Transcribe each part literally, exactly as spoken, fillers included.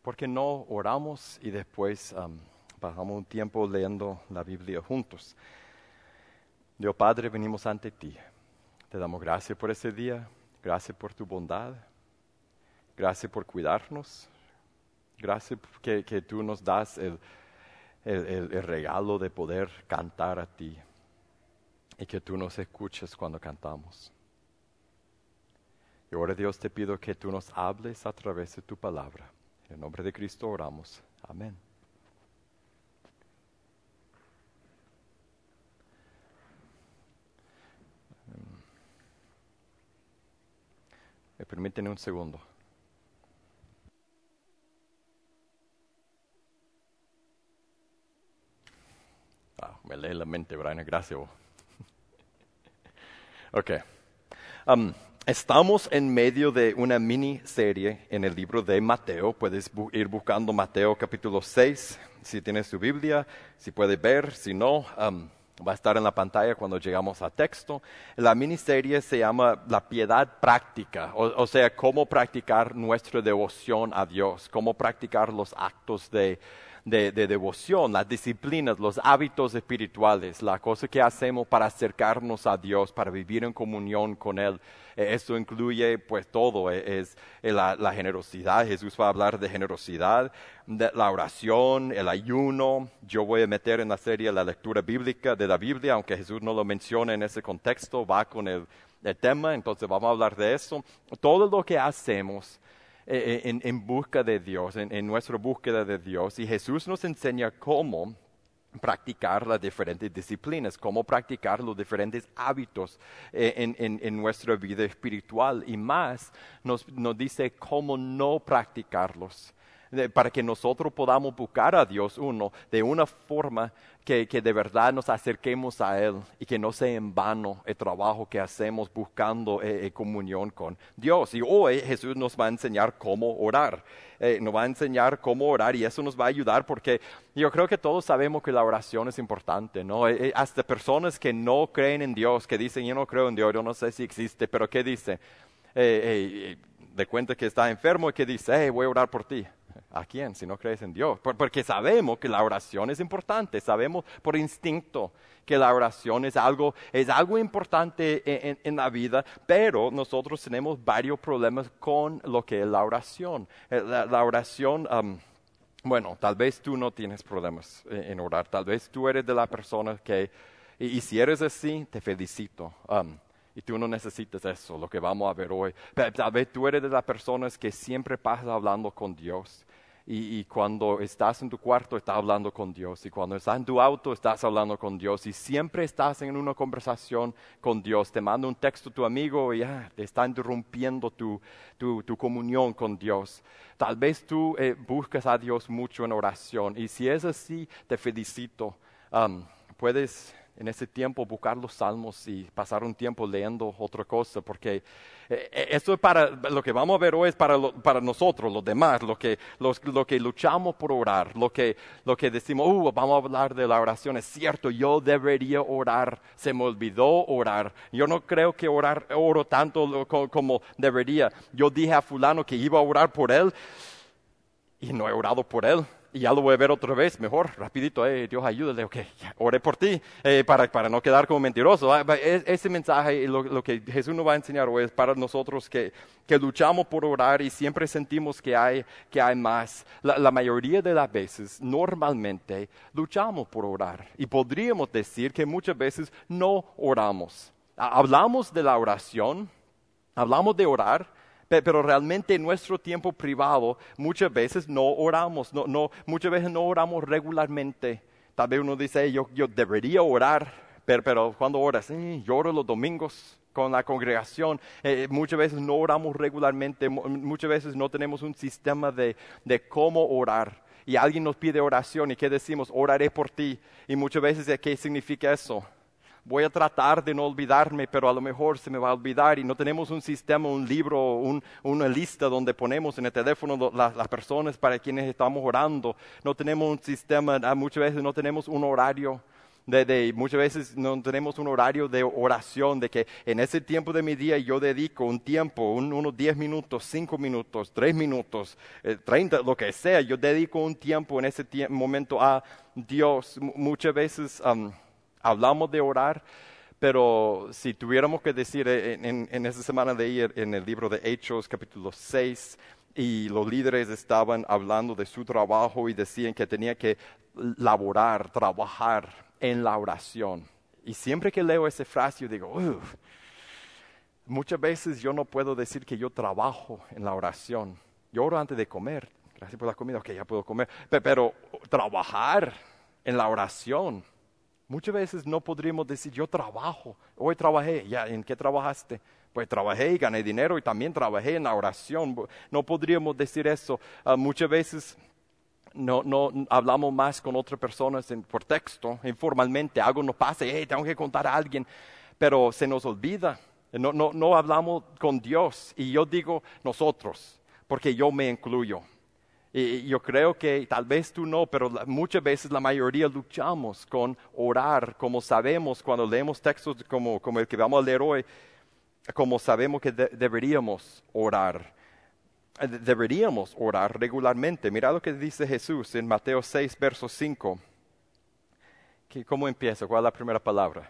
¿por qué no oramos y después um, pasamos un tiempo leyendo la Biblia juntos? Dios Padre, venimos ante ti. Te damos gracias por ese día, gracias por tu bondad, gracias por cuidarnos, gracias que, que tú nos das el, el, el, el regalo de poder cantar a ti y que tú nos escuches cuando cantamos. Y ahora, Dios, te pido que tú nos hables a través de tu palabra. En el nombre de Cristo oramos. Amén. Me permiten un segundo. Ah, me lee la mente, Brian, gracias. Ok. Um, estamos en medio de una miniserie en el libro de Mateo. Puedes bu- ir buscando Mateo capítulo seis, si tienes tu Biblia, si puedes ver, si no, um, va a estar en la pantalla cuando llegamos a texto. La miniserie se llama La piedad práctica, o, o sea, cómo practicar nuestra devoción a Dios, cómo practicar los actos de De, de devoción, las disciplinas, los hábitos espirituales, la cosa que hacemos para acercarnos a Dios, para vivir en comunión con Él. Eh, Esto incluye pues todo, eh, es eh, la, la generosidad. Jesús va a hablar de generosidad, de la oración, el ayuno. Yo voy a meter en la serie la lectura bíblica de la Biblia, aunque Jesús no lo menciona en ese contexto, va con el, el tema, entonces vamos a hablar de eso. Todo lo que hacemos En, en busca de Dios, en, en nuestra búsqueda de Dios. Y Jesús nos enseña cómo practicar las diferentes disciplinas, cómo practicar los diferentes hábitos en, en, en nuestra vida espiritual. Y más, nos, nos dice cómo no practicarlos, para que nosotros podamos buscar a Dios, uno, de una forma que, que de verdad nos acerquemos a Él y que no sea en vano el trabajo que hacemos buscando eh, eh, comunión con Dios. Y hoy Jesús nos va a enseñar cómo orar, eh, nos va a enseñar cómo orar y eso nos va a ayudar porque yo creo que todos sabemos que la oración es importante, ¿no? Eh, eh, hasta personas que no creen en Dios, que dicen yo no creo en Dios, yo no sé si existe, pero ¿qué dice? Eh, eh, de cuenta que está enfermo y que dice, hey, voy a orar por ti. ¿A quién? Si no crees en Dios. Porque sabemos que la oración es importante, sabemos por instinto que la oración es algo, es algo importante en, en, en la vida, pero nosotros tenemos varios problemas con lo que es la oración. La, la oración, um, bueno, tal vez tú no tienes problemas en, en orar, tal vez tú eres de la persona que, y, y si eres así, te felicito. Um, Y tú no necesitas eso, lo que vamos a ver hoy. Pero tal vez tú eres de las personas que siempre pasas hablando con Dios. Y, y cuando estás en tu cuarto, estás hablando con Dios. Y cuando estás en tu auto, estás hablando con Dios. Y siempre estás en una conversación con Dios. Te manda un texto tu amigo y ah, te está interrumpiendo tu, tu, tu comunión con Dios. Tal vez tú eh, buscas a Dios mucho en oración. Y si es así, te felicito. Um, puedes en ese tiempo buscar los salmos y pasar un tiempo leyendo otra cosa, porque eh, esto es para, lo que vamos a ver hoy es para, lo, para nosotros, los demás, lo que, los, lo que luchamos por orar, lo que, lo que decimos, uh, vamos a hablar de la oración, es cierto, yo debería orar, se me olvidó orar, yo no creo que orar, oro tanto como, como debería, yo dije a fulano que iba a orar por él y no he orado por él. Y ya lo voy a ver otra vez, mejor, rapidito, eh, Dios ayúdale, ok, oré por ti, eh, para, para no quedar como mentiroso. Ah, es, ese mensaje, lo, lo que Jesús nos va a enseñar hoy es para nosotros que, que luchamos por orar y siempre sentimos que hay, que hay más. La, la mayoría de las veces, normalmente, luchamos por orar. Y podríamos decir que muchas veces no oramos. Hablamos de la oración, hablamos de orar, pero realmente en nuestro tiempo privado muchas veces no oramos, no, no, muchas veces no oramos regularmente. Tal vez uno dice, yo, yo debería orar, pero, pero cuando oras, eh, yo oro los domingos con la congregación. Eh, muchas veces no oramos regularmente, muchas veces no tenemos un sistema de, de cómo orar. Y alguien nos pide oración y ¿qué decimos? Oraré por ti. Y muchas veces, ¿qué significa eso? Voy a tratar de no olvidarme, pero a lo mejor se me va a olvidar y no tenemos un sistema, un libro, un, una lista donde ponemos en el teléfono las, las personas para quienes estamos orando. No tenemos un sistema, muchas veces no tenemos un horario. De, de, muchas veces no tenemos un horario de oración, de que en ese tiempo de mi día yo dedico un tiempo, un, unos diez minutos, cinco minutos, tres minutos, eh, treinta, lo que sea. Yo dedico un tiempo en ese tie- momento a Dios. M- muchas veces um, hablamos de orar, pero si tuviéramos que decir en, en, en esa semana de ayer, en el libro de Hechos, capítulo seis, y los líderes estaban hablando de su trabajo y decían que tenía que laborar, trabajar en la oración. Y siempre que leo esa frase yo digo, uff, muchas veces yo no puedo decir que yo trabajo en la oración. Yo oro antes de comer, gracias por la comida, ok, ya puedo comer, pero, pero trabajar en la oración, muchas veces no podríamos decir yo trabajo, hoy trabajé, ya, ¿en qué trabajaste? Pues trabajé y gané dinero y también trabajé en la oración. No podríamos decir eso. Uh, muchas veces no, no hablamos más con otras personas en, por texto, informalmente. Algo nos pasa, hey, tengo que contar a alguien, pero se nos olvida. No, no, no hablamos con Dios. Y yo digo nosotros, porque yo me incluyo. Y yo creo que tal vez tú no, pero la, muchas veces la mayoría luchamos con orar, como sabemos cuando leemos textos como, como el que vamos a leer hoy, como sabemos que de, deberíamos orar. De, deberíamos orar regularmente. Mira lo que dice Jesús en Mateo seis, verso cinco. ¿Qué, ¿Cómo empieza? ¿Cuál es la primera palabra?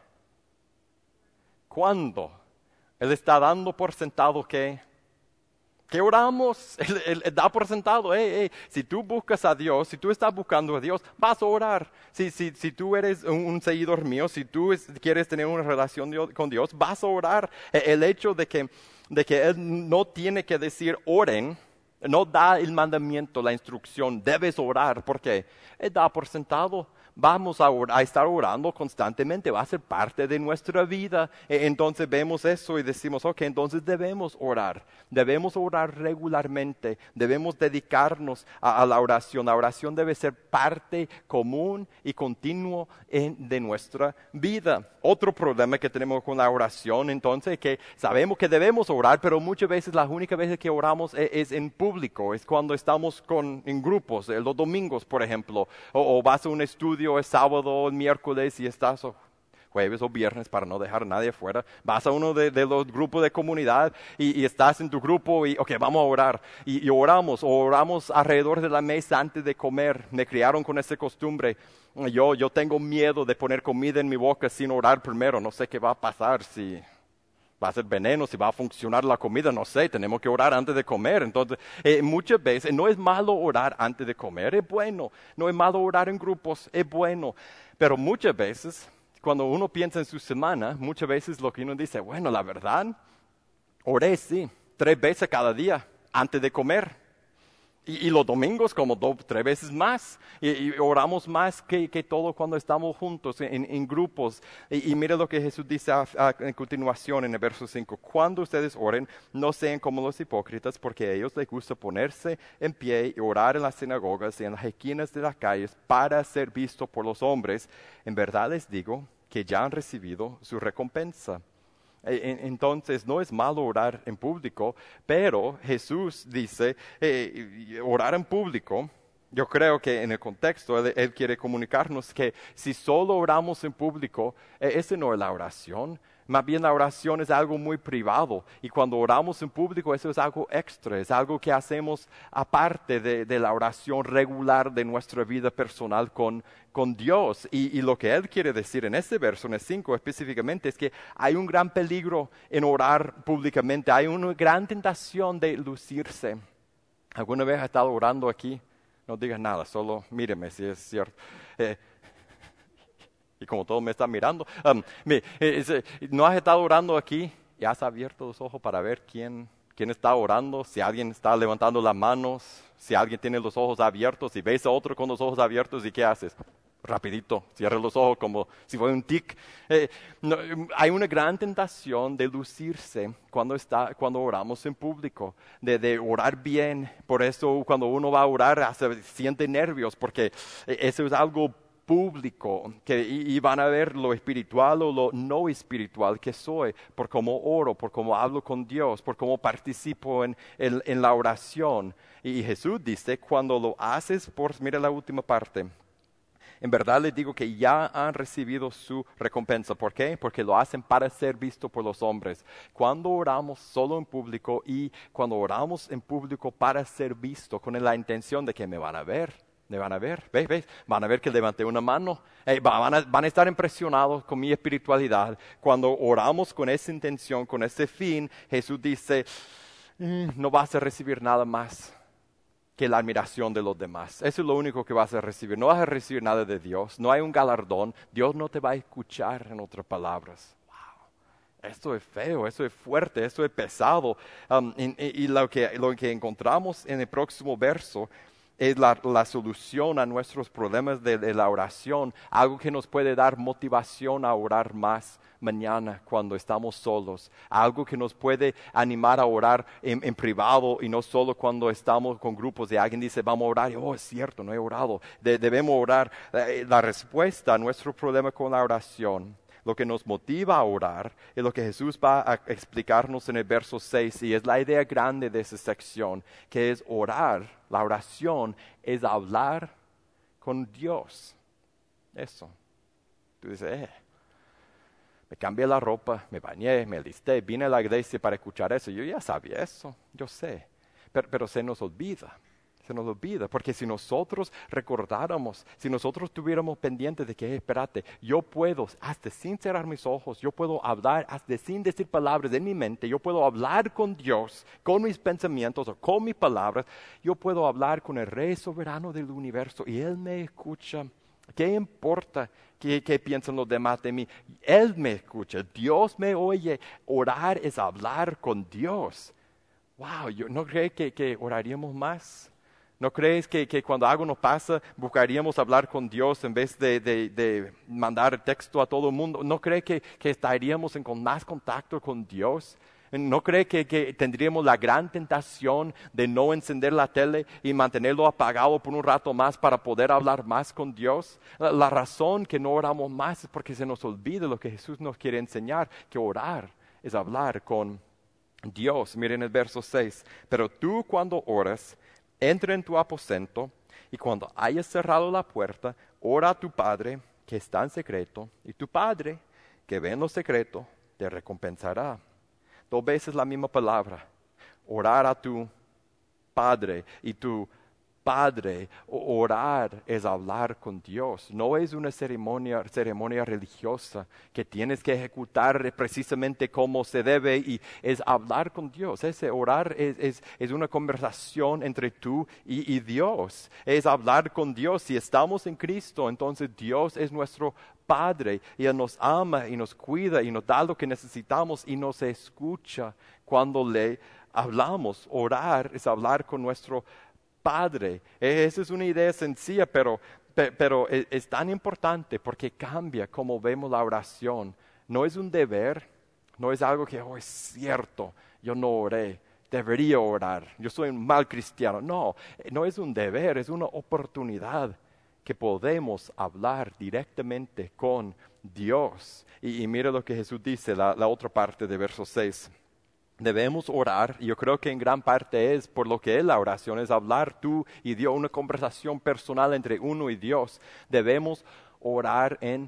¿Cuándo? Él está dando por sentado que... ¿Qué oramos? Él, él, él da por sentado, hey, hey, si tú buscas a Dios, si tú estás buscando a Dios, vas a orar. Si, si, si tú eres un, un seguidor mío, si tú es, quieres tener una relación Dios, con Dios, vas a orar. El hecho de que, de que Él no tiene que decir oren, no da el mandamiento, la instrucción, debes orar, porque Él da por sentado. Vamos a, or- a estar orando constantemente, va a ser parte de nuestra vida. E- Entonces vemos eso y decimos, ok, entonces debemos orar, debemos orar regularmente, debemos dedicarnos a, a la oración. La oración debe ser parte común y continuo en- de nuestra vida. Otro problema que tenemos con la oración, entonces, es que sabemos que debemos orar, pero muchas veces las únicas veces que oramos es, es en público, es cuando estamos con, en grupos, eh, los domingos, por ejemplo, o, o vas a un estudio es sábado, el miércoles y estás o jueves o viernes para no dejar a nadie fuera. Vas a uno de, de los grupos de comunidad y, y estás en tu grupo y, ok, vamos a orar. Y, y oramos, o oramos alrededor de la mesa antes de comer. Me criaron con esa costumbre. Yo, yo tengo miedo de poner comida en mi boca sin orar primero. No sé qué va a pasar si... va a ser veneno, si va a funcionar la comida, no sé, tenemos que orar antes de comer. Entonces, eh, muchas veces no es malo orar antes de comer, es bueno. No es malo orar en grupos, es bueno. Pero muchas veces, cuando uno piensa en su semana, muchas veces lo que uno dice, bueno, la verdad, oré sí, tres veces cada día antes de comer. Y, y los domingos como dos, tres veces más. Y, y oramos más que, que todo cuando estamos juntos en, en grupos. Y, y mira lo que Jesús dice a, a, en continuación en el verso cinco. Cuando ustedes oren, no sean como los hipócritas, porque a ellos les gusta ponerse en pie y orar en las sinagogas y en las esquinas de las calles para ser visto por los hombres. En verdad les digo que ya han recibido su recompensa. Entonces, no es malo orar en público, pero Jesús dice, eh, orar en público, yo creo que en el contexto él, él quiere comunicarnos que si solo oramos en público, eh, esa no es la oración. Más bien la oración es algo muy privado y cuando oramos en público eso es algo extra, es algo que hacemos aparte de, de la oración regular de nuestra vida personal con, con Dios. Y, y lo que Él quiere decir en este verso, en el cinco específicamente, es que hay un gran peligro en orar públicamente, hay una gran tentación de lucirse. ¿Alguna vez has estado orando aquí? No digas nada, solo míreme si es cierto. Eh, Y como todos me están mirando, um, me, eh, ¿no has estado orando aquí? ¿Ya has abierto los ojos para ver quién, quién está orando? Si alguien está levantando las manos, si alguien tiene los ojos abiertos y ves a otro con los ojos abiertos, ¿y qué haces? Rapidito, cierra los ojos como si fuera un tic. Eh, no, hay una gran tentación de lucirse cuando, está, cuando oramos en público, de, de orar bien. Por eso cuando uno va a orar se siente nervios, porque eso es algo público, que y, y van a ver lo espiritual o lo no espiritual que soy, por cómo oro, por cómo hablo con Dios, por cómo participo en, en, en la oración. Y, y Jesús dice, cuando lo haces por, mira la última parte, En verdad les digo que ya han recibido su recompensa. ¿Por qué? Porque lo hacen para ser visto por los hombres. Cuando oramos solo en público y cuando oramos en público para ser visto con la intención de que me van a ver, me van a ver, ¿ves? ¿Ves? Van a ver que levanté una mano. Eh, van, a, van a estar impresionados con mi espiritualidad. Cuando oramos con esa intención, con ese fin, Jesús dice, mm, no vas a recibir nada más que la admiración de los demás. Eso es lo único que vas a recibir. No vas a recibir nada de Dios. No hay un galardón. Dios no te va a escuchar, en otras palabras. Wow. Esto es feo, esto es fuerte, esto es pesado. Um, y y, y lo, que, lo que encontramos en el próximo verso es la, la solución a nuestros problemas de, de la oración. Algo que nos puede dar motivación a orar más mañana cuando estamos solos, algo que nos puede animar a orar en, en privado y no solo cuando estamos con grupos de alguien dice vamos a orar y oh es cierto, no he orado, de, debemos orar. Eh, la respuesta a nuestro problema con la oración, lo que nos motiva a orar es lo que Jesús va a explicarnos en el verso seis y es la idea grande de esa sección, que es orar. La oración es hablar con Dios. Eso. Tú dices, eh. Me cambié la ropa, me bañé, me alisté, vine a la iglesia para escuchar eso. Yo ya sabía eso, yo sé. Pero, pero se nos olvida, se nos olvida. Porque si nosotros recordáramos, si nosotros tuviéramos pendiente de que, hey, espérate, yo puedo, hasta sin cerrar mis ojos, yo puedo hablar, hasta sin decir palabras en mi mente, yo puedo hablar con Dios, con mis pensamientos o con mis palabras, yo puedo hablar con el Rey soberano del universo y Él me escucha. ¿Qué importa qué, qué piensan los demás de mí? Él me escucha, Dios me oye. Orar es hablar con Dios. Wow, yo, ¿no crees que, que oraríamos más? ¿No crees que, que cuando algo nos pasa buscaríamos hablar con Dios en vez de, de, de mandar texto a todo el mundo? ¿No crees que, que estaríamos en con más contacto con Dios? ¿No cree que, que tendríamos la gran tentación de no encender la tele y mantenerlo apagado por un rato más para poder hablar más con Dios? La, la razón que no oramos más es porque se nos olvida lo que Jesús nos quiere enseñar, que orar es hablar con Dios. Miren el verso seis. Pero tú cuando oras, entra en tu aposento y cuando hayas cerrado la puerta, ora a tu Padre que está en secreto y tu Padre que ve en lo secreto te recompensará. Dos veces la misma palabra, orar a tu Padre y tu Padre, orar es hablar con Dios, no es una ceremonia, ceremonia religiosa que tienes que ejecutar precisamente como se debe y es hablar con Dios. Ese orar es, es, es una conversación entre tú y, y Dios, es hablar con Dios. Si estamos en Cristo, entonces Dios es nuestro Padre y Él nos ama y nos cuida y nos da lo que necesitamos y nos escucha cuando le hablamos. Orar es hablar con nuestro Padre. Esa es una idea sencilla, pero, pero es, es tan importante porque cambia cómo vemos la oración. No es un deber, no es algo que, oh, es cierto, yo no oré, debería orar, yo soy un mal cristiano. No, no es un deber, es una oportunidad que podemos hablar directamente con Dios. Y, y mira lo que Jesús dice, la, la otra parte de verso seis. Debemos orar, y yo creo que en gran parte es por lo que es la oración, es hablar tú y Dios, una conversación personal entre uno y Dios. Debemos orar en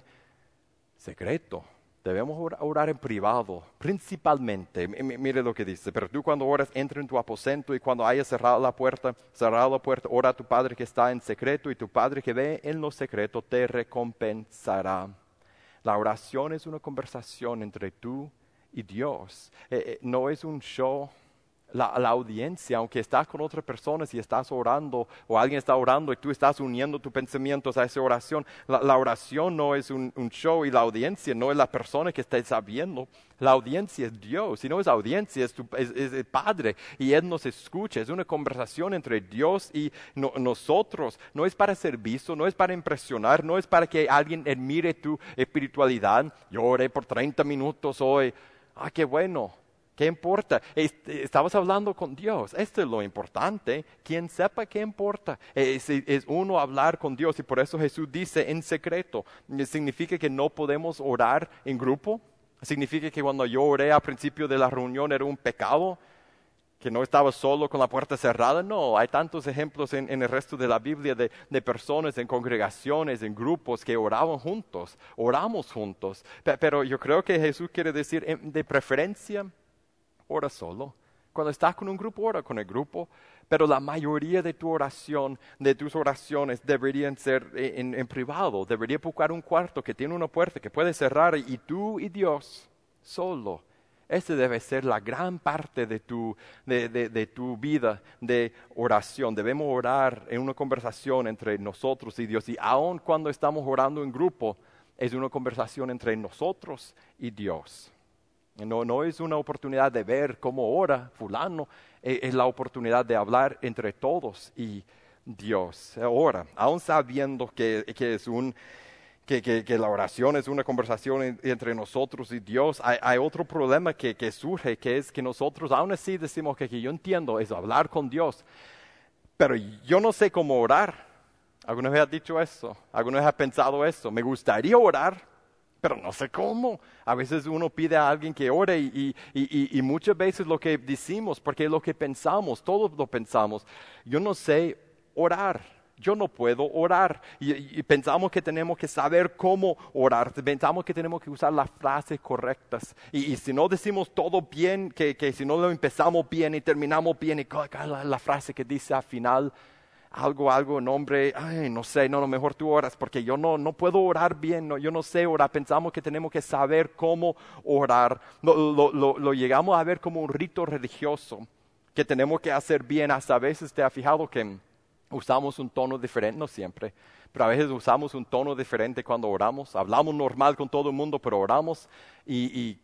secreto, debemos orar en privado, principalmente. M- mire lo que dice, pero tú cuando oras, entra en tu aposento y cuando hayas cerrado la puerta, cerrado la puerta, ora a tu Padre que está en secreto y tu Padre que ve en lo secreto te recompensará. La oración es una conversación entre tú y Dios. Eh, eh, no es un show. La, la audiencia, aunque estás con otras personas y estás orando o alguien está orando y tú estás uniendo tus pensamientos a esa oración, la, la oración no es un, un show y la audiencia no es la persona que está sabiendo. La audiencia es Dios, y no es audiencia, es, tu, es, es el Padre y Él nos escucha. Es una conversación entre Dios y no, nosotros. No es para ser visto, no es para impresionar, no es para que alguien admire tu espiritualidad. Yo oré por treinta minutos hoy. Ah, qué bueno. ¿Qué importa? Estamos hablando con Dios. Esto es lo importante. Quien sepa qué importa. Es, es uno hablar con Dios. Y por eso Jesús dice en secreto. ¿Significa que no podemos orar en grupo? ¿Significa que cuando yo oré al principio de la reunión era un pecado? que no estaba solo con la puerta cerrada. No, hay tantos ejemplos en, en el resto de la Biblia de, de personas en congregaciones, en grupos que oraban juntos, oramos juntos. Pe- Pero yo creo que Jesús quiere decir, em, de preferencia, ora solo. Cuando estás con un grupo, ora con el grupo. Pero la mayoría de tu oración, de tus oraciones deberían ser en, en privado. Debería buscar un cuarto que tiene una puerta que puedes cerrar y tú y Dios solo. Esa debe ser la gran parte de tu, de, de, de tu vida de oración. Debemos orar en una conversación entre nosotros y Dios. Y aun cuando estamos orando en grupo, es una conversación entre nosotros y Dios. No, no es una oportunidad de ver cómo ora fulano, es, es la oportunidad de hablar entre todos y Dios. Ora, aun sabiendo que, que es un... Que, que, que la oración es una conversación en, entre nosotros y Dios, hay, hay otro problema que, que surge, que es que nosotros aún así decimos que, que yo entiendo, es hablar con Dios, pero yo no sé cómo orar. ¿Alguna vez has dicho eso? ¿Alguna vez has pensado eso? Me gustaría orar, pero no sé cómo. A veces uno pide a alguien que ore y, y, y, y muchas veces lo que decimos, porque es lo que pensamos, todos lo pensamos, yo no sé orar. Yo no puedo orar y, y pensamos que tenemos que saber cómo orar, pensamos que tenemos que usar las frases correctas y, y si no decimos todo bien, que, que si no lo empezamos bien y terminamos bien y la, la frase que dice al final algo, algo, nombre, ay, no sé, no, no, mejor tú oras porque yo no, no puedo orar bien, no, yo no sé orar, pensamos que tenemos que saber cómo orar, lo, lo, lo, lo llegamos a ver como un rito religioso que tenemos que hacer bien, hasta a veces te has fijado que usamos un tono diferente, no siempre, pero a veces usamos un tono diferente cuando oramos. Hablamos normal con todo el mundo, pero oramos y, y,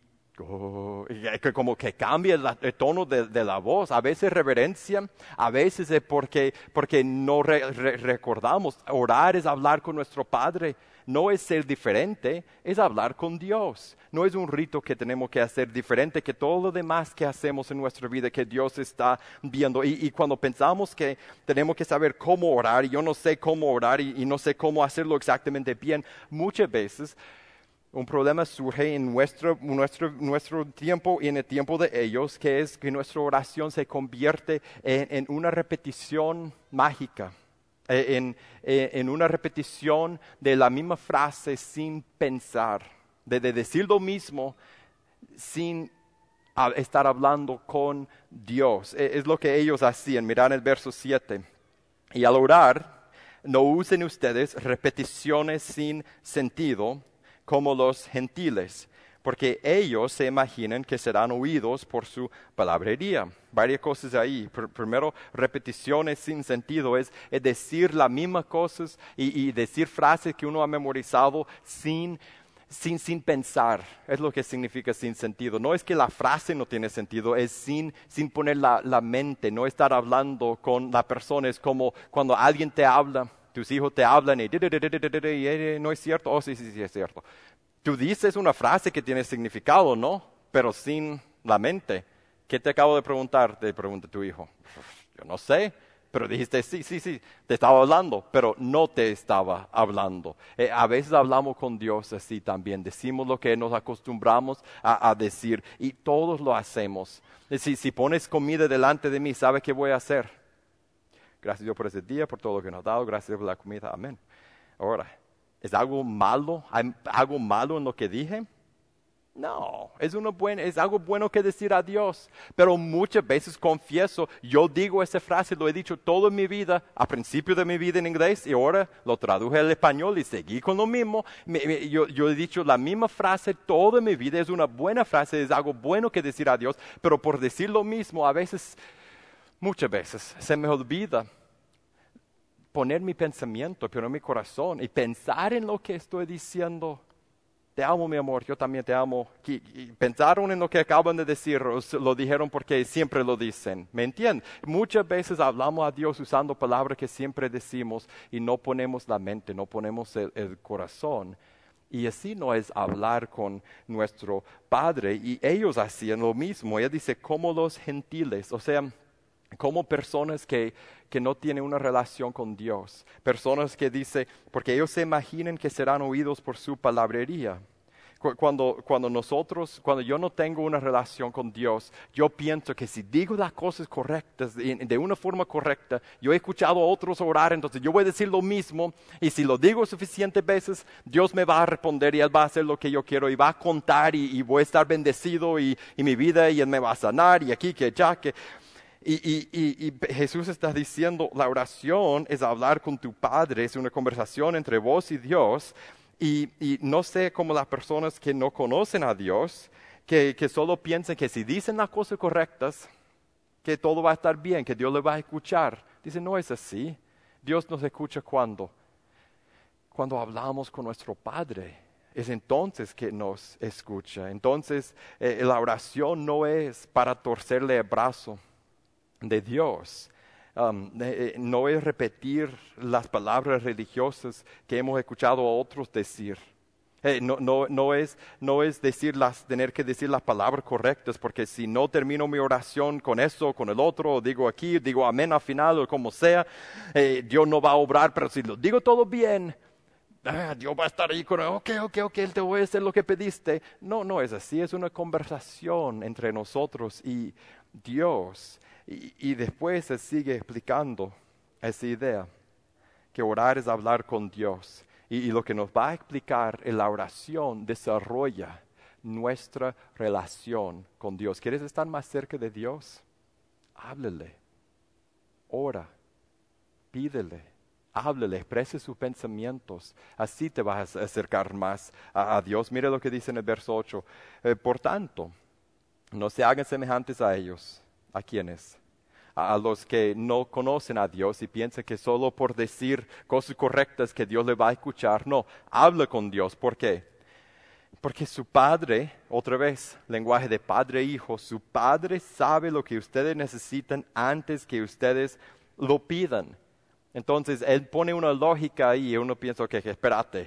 oh, y que como que cambia el, el tono de, de la voz. A veces reverencia, a veces es porque, porque no re, re, recordamos. Orar es hablar con nuestro Padre. No es ser diferente, es hablar con Dios. No es un rito que tenemos que hacer diferente que todo lo demás que hacemos en nuestra vida, que Dios está viendo. Y, y cuando pensamos que tenemos que saber cómo orar, y yo no sé cómo orar y, y no sé cómo hacerlo exactamente bien, muchas veces un problema surge en nuestro, nuestro, nuestro tiempo y en el tiempo de ellos, que es que nuestra oración se convierte en, en una repetición mágica. En, en una repetición de la misma frase sin pensar, de, de decir lo mismo sin estar hablando con Dios. Es lo que ellos hacían. Mirad el verso siete. Y al orar, no usen ustedes repeticiones sin sentido como los gentiles, porque ellos se imaginan que serán oídos por su palabrería. Varias cosas ahí. Pr- primero, repeticiones sin sentido, es, es decir las mismas cosas y, y decir frases que uno ha memorizado sin, sin, sin pensar. Es lo que significa sin sentido. No es que la frase no tiene sentido, es sin, sin poner la, la mente, no estar hablando con la persona. Es como cuando alguien te habla, tus hijos te hablan y, y no es cierto, oh sí, sí, sí, es cierto. Tú dices una frase que tiene significado, ¿no? Pero sin la mente. ¿Qué te acabo de preguntar? Te pregunta tu hijo. Yo no sé, pero dijiste sí, sí, sí, te estaba hablando, pero no te estaba hablando. Eh, a veces hablamos con Dios así también. Decimos lo que nos acostumbramos a, a decir y todos lo hacemos. Si, si pones comida delante de mí, ¿sabes qué voy a hacer? Gracias Dios por ese día, por todo lo que nos has dado. Gracias por la comida. Amén. Ahora, ¿es algo malo? ¿Hay algo malo en lo que dije? No, es, una buena, es algo bueno que decir a Dios. Pero muchas veces confieso, yo digo esa frase, lo he dicho toda mi vida, a principio de mi vida en inglés, y ahora lo traduje al español y seguí con lo mismo. Me, me, yo, yo he dicho la misma frase toda mi vida, es una buena frase, es algo bueno que decir a Dios, pero por decir lo mismo, a veces, muchas veces, se me olvida poner mi pensamiento, poner mi corazón y pensar en lo que estoy diciendo. Te amo, mi amor, yo también te amo. Y, y pensaron en lo que acaban de decir, lo dijeron porque siempre lo dicen. ¿Me entienden? Muchas veces hablamos a Dios usando palabras que siempre decimos y no ponemos la mente, no ponemos el, el corazón. Y así no es hablar con nuestro Padre. Y ellos hacían lo mismo. Ella dice, como los gentiles, o sea, como personas que, que no tienen una relación con Dios. Personas que dicen, porque ellos se imaginan que serán oídos por su palabrería. Cu- Cuando, cuando nosotros, cuando yo no tengo una relación con Dios, yo pienso que si digo las cosas correctas, de, de una forma correcta, yo he escuchado a otros orar, entonces yo voy a decir lo mismo, y si lo digo suficientes veces, Dios me va a responder y Él va a hacer lo que yo quiero, y va a contar, y, y voy a estar bendecido, y, y mi vida, y Él me va a sanar, y aquí, que allá, que... Y, y, y, y Jesús está diciendo, la oración es hablar con tu Padre, es una conversación entre vos y Dios. Y, y no sé cómo las personas que no conocen a Dios, que, que solo piensan que si dicen las cosas correctas, que todo va a estar bien, que Dios le va a escuchar. Dicen, no es así. Dios nos escucha cuando, cuando hablamos con nuestro Padre. Es entonces que nos escucha. Entonces, eh, la oración no es para torcerle el brazo de Dios. Um, eh, no es repetir las palabras religiosas que hemos escuchado a otros decir. Eh, no, no, no, es, no es decir las, tener que decir las palabras correctas, porque si no termino mi oración con eso, con el otro, o digo aquí, digo amén al final, o como sea, eh, Dios no va a obrar, pero si lo digo todo bien, ah, Dios va a estar ahí con, ok, ok, ok, Él te voy a hacer lo que pediste. No, no es así, es una conversación entre nosotros y Dios. Y, y después se sigue explicando esa idea, que orar es hablar con Dios. Y, y lo que nos va a explicar en la oración desarrolla nuestra relación con Dios. ¿Quieres estar más cerca de Dios? Háblele, ora, pídele, háblele, exprese sus pensamientos. Así te vas a acercar más a, a Dios. Mire lo que dice en el verso ocho. Eh, por tanto, no se hagan semejantes a ellos. ¿A quiénes? A los que no conocen a Dios y piensan que solo por decir cosas correctas que Dios le va a escuchar. No, habla con Dios. ¿Por qué? Porque su Padre, otra vez, lenguaje de padre e hijo, su Padre sabe lo que ustedes necesitan antes que ustedes lo pidan. Entonces, Él pone una lógica ahí y uno piensa, ok, espérate.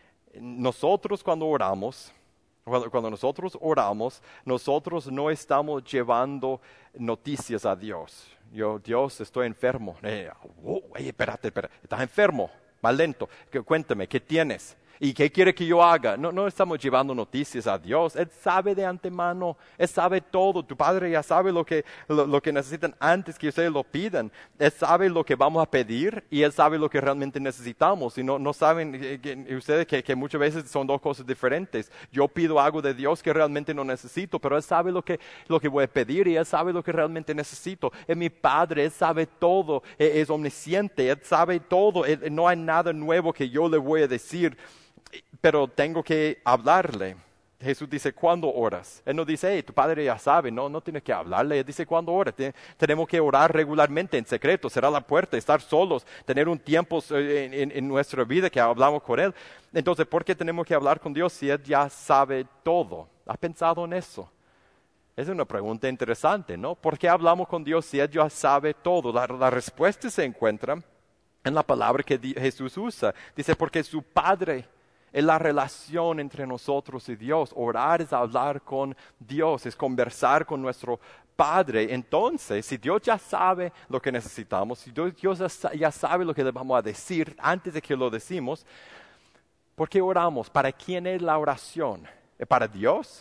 Nosotros cuando oramos... Cuando, cuando nosotros oramos, nosotros no estamos llevando noticias a Dios. Yo, Dios, estoy enfermo. Eh, oh, hey, espérate, espérate, estás enfermo, más lento. Cuéntame, ¿qué tienes? ¿Y qué quiere que yo haga? No, no estamos llevando noticias a Dios. Él sabe de antemano, Él sabe todo. Tu Padre ya sabe lo que, lo, lo que necesitan antes que ustedes lo pidan. Él sabe lo que vamos a pedir y Él sabe lo que realmente necesitamos. Y no, no saben que, que, ustedes que, que muchas veces son dos cosas diferentes. Yo pido algo de Dios que realmente no necesito, pero Él sabe lo que, lo que voy a pedir y Él sabe lo que realmente necesito. Es mi Padre, Él sabe todo, Él es omnisciente, Él sabe todo. Él, no hay nada nuevo que yo le voy a decir. Pero tengo que hablarle. Jesús dice, ¿cuándo oras? Él no dice, hey, tu Padre ya sabe. No, no tienes que hablarle. Él dice, ¿cuándo oras? Tenemos que orar regularmente, en secreto, cerrar la puerta, estar solos, tener un tiempo en, en, en nuestra vida que hablamos con Él. Entonces, ¿por qué tenemos que hablar con Dios si Él ya sabe todo? ¿Has pensado en eso? Es una pregunta interesante, ¿no? ¿Por qué hablamos con Dios si Él ya sabe todo? La, la respuesta se encuentra en la palabra que Jesús usa. Dice, porque su Padre es la relación entre nosotros y Dios. Orar es hablar con Dios, es conversar con nuestro Padre. Entonces, si Dios ya sabe lo que necesitamos, si Dios, Dios ya sabe lo que le vamos a decir antes de que lo decimos, ¿por qué oramos? ¿Para quién es la oración? ¿Es para Dios?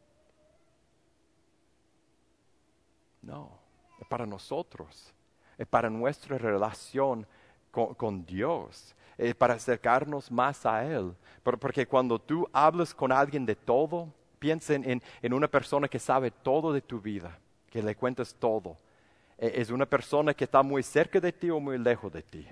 No, es para nosotros. Es para nuestra relación con, con Dios. Es para acercarnos más a Él. Porque cuando tú hablas con alguien de todo, piensa en, en una persona que sabe todo de tu vida, que le cuentas todo. Es una persona que está muy cerca de ti o muy lejos de ti.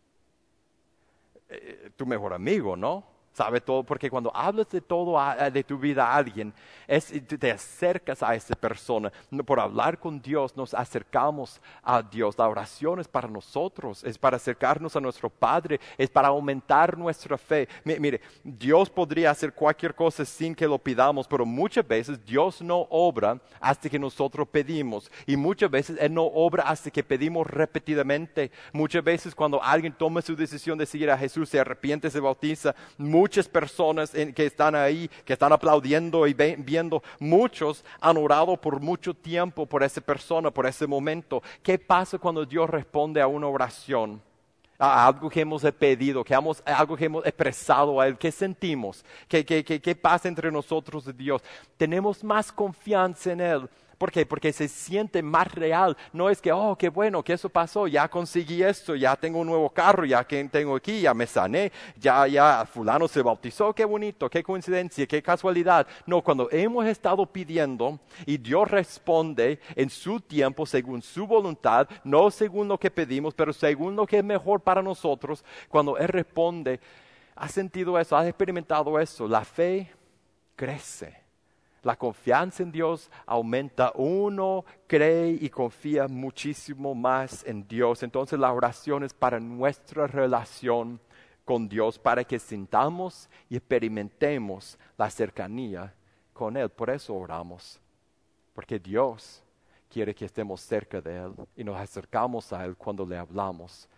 Tu mejor amigo, ¿no? Sabe todo, porque cuando hablas de todo a, de tu vida a alguien, es, te acercas a esa persona. Por hablar con Dios nos acercamos a Dios. La oración es para nosotros, es para acercarnos a nuestro Padre, es para aumentar nuestra fe. M- mire, Dios podría hacer cualquier cosa sin que lo pidamos, pero muchas veces Dios no obra hasta que nosotros pedimos. Y muchas veces Él no obra hasta que pedimos repetidamente. Muchas veces cuando alguien toma su decisión de seguir a Jesús, se arrepiente, se bautiza, muchas personas en, que están ahí, que están aplaudiendo y ve, viendo, muchos han orado por mucho tiempo por esa persona, por ese momento. ¿Qué pasa cuando Dios responde a una oración? a algo que hemos pedido, que hemos, algo que hemos expresado a Él, ¿qué sentimos? ¿Qué, qué, qué, qué pasa entre nosotros y Dios? Tenemos más confianza en Él. ¿Por qué? Porque se siente más real. No es que, oh, qué bueno que eso pasó, ya conseguí esto, ya tengo un nuevo carro, ya que tengo aquí, ya me sané, ya, ya fulano se bautizó, qué bonito, qué coincidencia, qué casualidad. No, cuando hemos estado pidiendo y Dios responde en su tiempo, según su voluntad, no según lo que pedimos, pero según lo que es mejor para nosotros, cuando Él responde, ¿has sentido eso? ¿Has experimentado eso? La fe crece. La confianza en Dios aumenta. Uno cree y confía muchísimo más en Dios. Entonces la oración es para nuestra relación con Dios, para que sintamos y experimentemos la cercanía con Él. Por eso oramos, porque Dios quiere que estemos cerca de Él y nos acercamos a Él cuando le hablamos.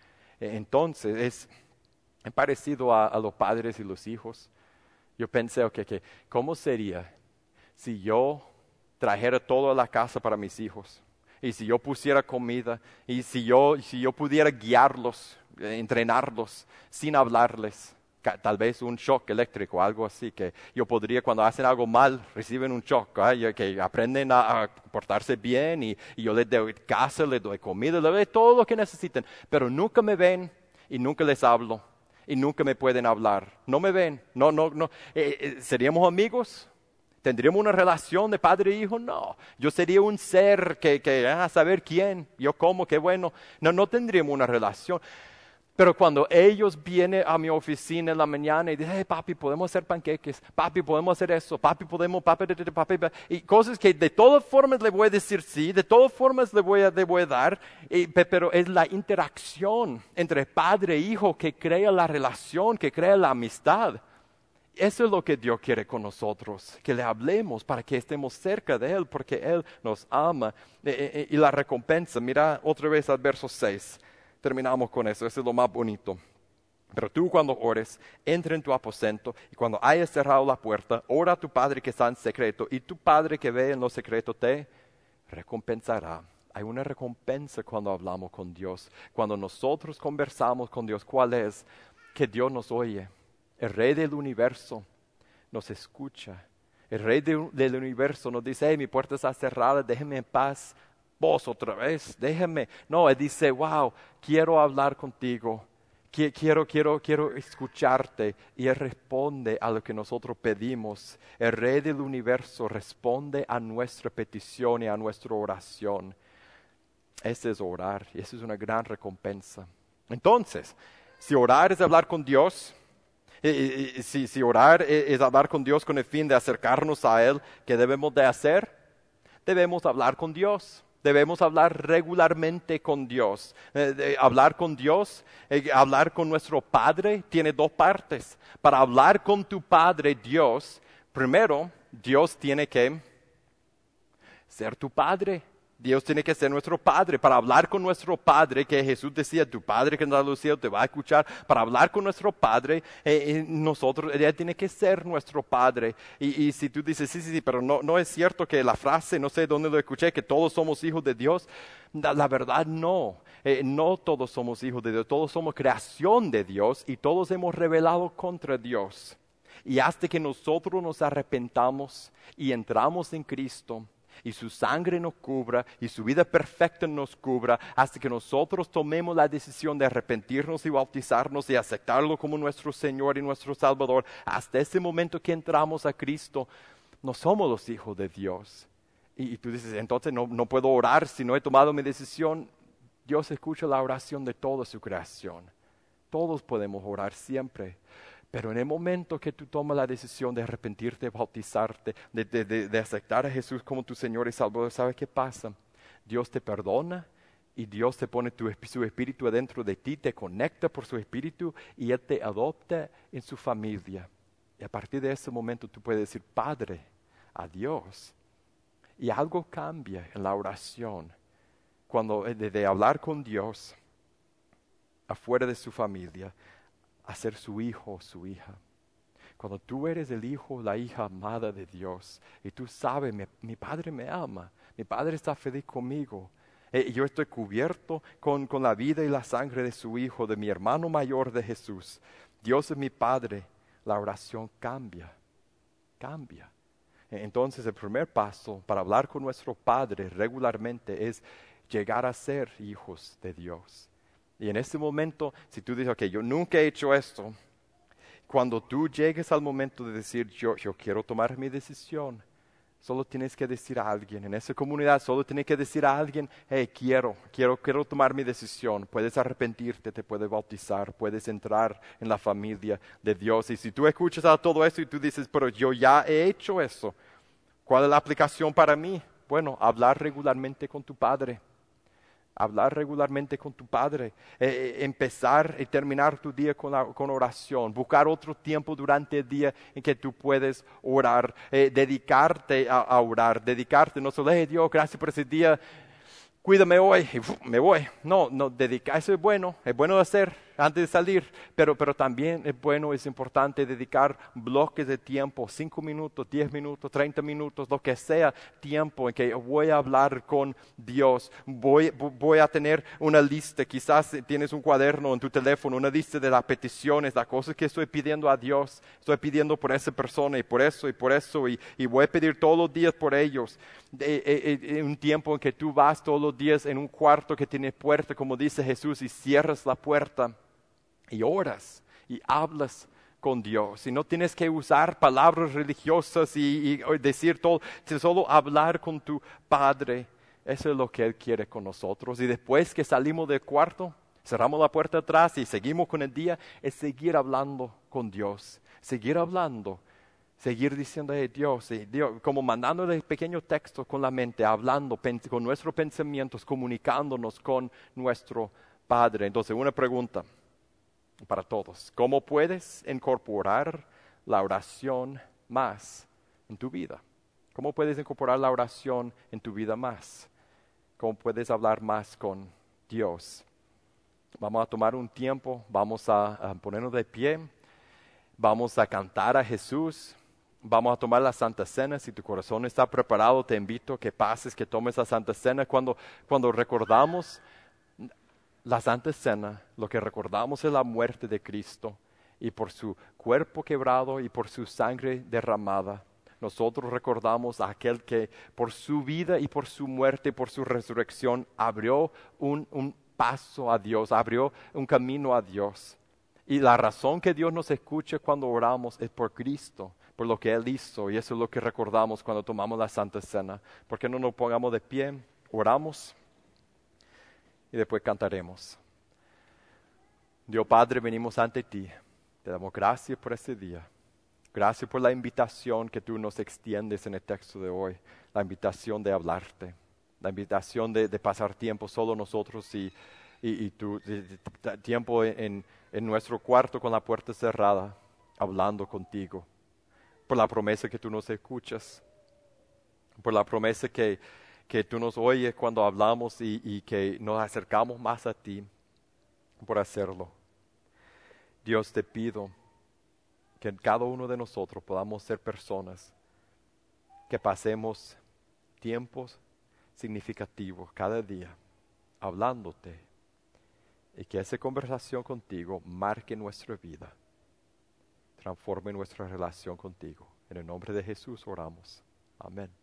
Entonces es parecido a, a los padres y los hijos. Yo pensé, okay, que ¿cómo sería si yo trajera todo a la casa para mis hijos? Y si yo pusiera comida, y si yo, si yo pudiera guiarlos, eh, entrenarlos, sin hablarles, ca- tal vez un shock eléctrico, algo así, que yo podría, cuando hacen algo mal, reciben un shock, ¿eh? Que aprenden a, a portarse bien, y, y yo les doy casa, les doy comida, les doy todo lo que necesiten, pero nunca me ven y nunca les hablo, y nunca me pueden hablar. No me ven, no, no, no. Eh, eh, ¿seríamos amigos? ¿Tendríamos una relación de padre e hijo? No. Yo sería un ser que, que a saber quién, yo como, qué bueno. No, no tendríamos una relación. Pero cuando ellos vienen a mi oficina en la mañana y dicen, hey, papi, podemos hacer panqueques, papi, podemos hacer eso, papi, podemos, papi, papi, papi, papi, y cosas que de todas formas le voy a decir sí, de todas formas le voy a, le voy a dar, y, pero es la interacción entre padre e hijo que crea la relación, que crea la amistad. Eso es lo que Dios quiere con nosotros, que le hablemos para que estemos cerca de Él, porque Él nos ama. E, e, y la recompensa, mira otra vez al verso seis, terminamos con eso, eso es lo más bonito. Pero tú cuando ores, entra en tu aposento, y cuando hayas cerrado la puerta, ora a tu Padre que está en secreto, y tu Padre que ve en lo secreto te recompensará. Hay una recompensa cuando hablamos con Dios. Cuando nosotros conversamos con Dios, ¿cuál es? Que Dios nos oye. El Rey del universo nos escucha. El Rey de, del universo nos dice, hey, mi puerta está cerrada, déjeme en paz. Vos otra vez, déjeme. No, Él dice, wow, quiero hablar contigo. Quiero, quiero, quiero escucharte. Y Él responde a lo que nosotros pedimos. El Rey del universo responde a nuestra petición y a nuestra oración. Ese es orar, y esa es una gran recompensa. Entonces, si orar es hablar con Dios, y, y, y, si, si orar es, es hablar con Dios con el fin de acercarnos a Él, ¿qué debemos de hacer? Debemos hablar con Dios. Debemos hablar regularmente con Dios. Eh, de, hablar con Dios, eh, hablar con nuestro Padre, tiene dos partes. Para hablar con tu Padre, Dios, primero, Dios tiene que ser tu Padre. Dios tiene que ser nuestro Padre. Para hablar con nuestro Padre, que Jesús decía, tu Padre que está en los cielos te va a escuchar. Para hablar con nuestro Padre, eh, eh, nosotros, Él tiene que ser nuestro Padre. Y, y si tú dices, sí, sí, sí, pero no, no es cierto que la frase, no sé dónde lo escuché, que todos somos hijos de Dios. La, la verdad no. Eh, no todos somos hijos de Dios. Todos somos creación de Dios y todos hemos rebelado contra Dios. Y hasta que nosotros nos arrepentamos y entramos en Cristo, y su sangre nos cubra, y su vida perfecta nos cubra, hasta que nosotros tomemos la decisión de arrepentirnos y bautizarnos y aceptarlo como nuestro Señor y nuestro Salvador, hasta ese momento que entramos a Cristo, no somos los hijos de Dios. Y, y tú dices, entonces no, no puedo orar si no he tomado mi decisión. Dios escucha la oración de toda su creación. Todos podemos orar siempre. Pero en el momento que tú tomas la decisión de arrepentirte, de bautizarte, de, de, de, de aceptar a Jesús como tu Señor y Salvador, ¿sabes qué pasa? Dios te perdona y Dios te pone tu, su Espíritu adentro de ti, te conecta por su Espíritu y Él te adopta en su familia. Y a partir de ese momento tú puedes decir, Padre, a Dios. Y algo cambia en la oración. Cuando de, de hablar con Dios afuera de su familia, a ser su hijo o su hija. Cuando tú eres el hijo, la hija amada de Dios, y tú sabes, mi, mi Padre me ama, mi Padre está feliz conmigo, Eh, yo estoy cubierto con, con la vida y la sangre de su Hijo, de mi hermano mayor de Jesús. Dios es mi Padre. La oración cambia, cambia. Entonces el primer paso para hablar con nuestro Padre regularmente es llegar a ser hijos de Dios. Y en este momento, si tú dices, ok, yo nunca he hecho esto, cuando tú llegues al momento de decir, yo, yo quiero tomar mi decisión, solo tienes que decir a alguien, en esa comunidad solo tienes que decir a alguien, hey, quiero, quiero, quiero tomar mi decisión. Puedes arrepentirte, te puedes bautizar, puedes entrar en la familia de Dios. Y si tú escuchas a todo eso y tú dices, pero yo ya he hecho eso, ¿cuál es la aplicación para mí? Bueno, hablar regularmente con tu Padre. Hablar regularmente con tu Padre, eh, eh, empezar y terminar tu día con, la, con oración, buscar otro tiempo durante el día en que tú puedes orar, eh, dedicarte a, a orar, dedicarte, no solo, hey Dios, gracias por ese día, cuídame hoy, y uf, me voy. No, no, dedicar, eso es bueno, es bueno de hacer antes de salir, pero, pero también es bueno, es importante dedicar bloques de tiempo, cinco minutos, diez minutos, treinta minutos, lo que sea tiempo en que voy a hablar con Dios, voy, voy a tener una lista, quizás tienes un cuaderno en tu teléfono, una lista de las peticiones, las cosas que estoy pidiendo a Dios, estoy pidiendo por esa persona y por eso y por eso y, y voy a pedir todos los días por ellos. De, de, de, un tiempo en que tú vas todos los días en un cuarto que tiene puerta, como dice Jesús, y cierras la puerta y oras y hablas con Dios. Y no tienes que usar palabras religiosas y, y decir todo, solo hablar con tu Padre. Eso es lo que Él quiere con nosotros. Y después que salimos del cuarto, cerramos la puerta atrás y seguimos con el día, es seguir hablando con Dios, seguir hablando. Seguir diciendo, hey, Dios, hey, Dios, como mandándole pequeños textos con la mente, hablando con nuestros pensamientos, comunicándonos con nuestro Padre. Entonces, una pregunta para todos. ¿Cómo puedes incorporar la oración más en tu vida? ¿Cómo puedes incorporar la oración en tu vida más? ¿Cómo puedes hablar más con Dios? Vamos a tomar un tiempo, vamos a, a ponernos de pie, vamos a cantar a Jesús. Vamos a tomar la Santa Cena. Si tu corazón está preparado, te invito a que pases, que tomes la Santa Cena. Cuando, cuando recordamos la Santa Cena, lo que recordamos es la muerte de Cristo. Y por su cuerpo quebrado y por su sangre derramada, nosotros recordamos a aquel que por su vida y por su muerte y por su resurrección abrió un, un paso a Dios, abrió un camino a Dios. Y la razón que Dios nos escucha cuando oramos es por Cristo, por lo que Él hizo, y eso es lo que recordamos cuando tomamos la Santa Cena. ¿Por qué no nos pongamos de pie, oramos y después cantaremos? Dios Padre, venimos ante ti, te damos gracias por este día. Gracias por la invitación que tú nos extiendes en el texto de hoy, la invitación de hablarte, la invitación de, de pasar tiempo solo nosotros y, y, y tu de, de, tiempo en, en nuestro cuarto con la puerta cerrada, hablando contigo. Por la promesa que tú nos escuchas, por la promesa que, que tú nos oyes cuando hablamos y, y que nos acercamos más a ti por hacerlo. Dios, te pido que cada uno de nosotros podamos ser personas que pasemos tiempos significativos cada día hablándote y que esa conversación contigo marque nuestra vida. Transforme nuestra relación contigo. En el nombre de Jesús oramos. Amén.